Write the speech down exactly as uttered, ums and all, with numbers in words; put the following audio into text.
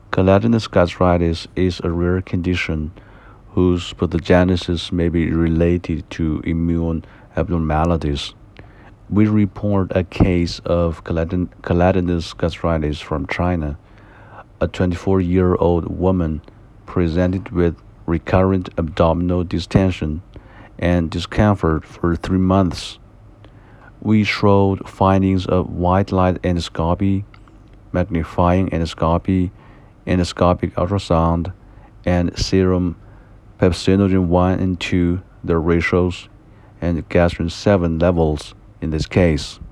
Gelatinous gastritis is a rare condition whose pathogenesis may be related to immune abnormalities. We report a case of gelatin- gelatinous gastritis from China. A twenty-four year old woman presented with recurrent abdominal distension and discomfort for three months. We showed findings of white light endoscopy, magnifying endoscopy, endoscopic ultrasound, and serum pepsinogen one and two, the ratios, and gastrin seven levels in this case.